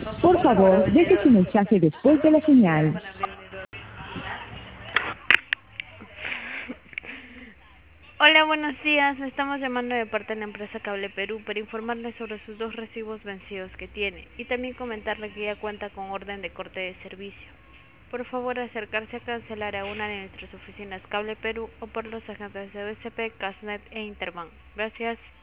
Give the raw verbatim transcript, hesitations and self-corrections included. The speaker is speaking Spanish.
Por favor, deje su mensaje después de la señal. Hola, buenos días. Estamos llamando de parte de la empresa Cable Perú para informarle sobre sus dos recibos vencidos que tiene y también comentarle que ya cuenta con orden de corte de servicio. Por favor, acercarse a cancelar a una de nuestras oficinas Cable Perú o por los agentes de B C P, Casnet e Interbank. Gracias.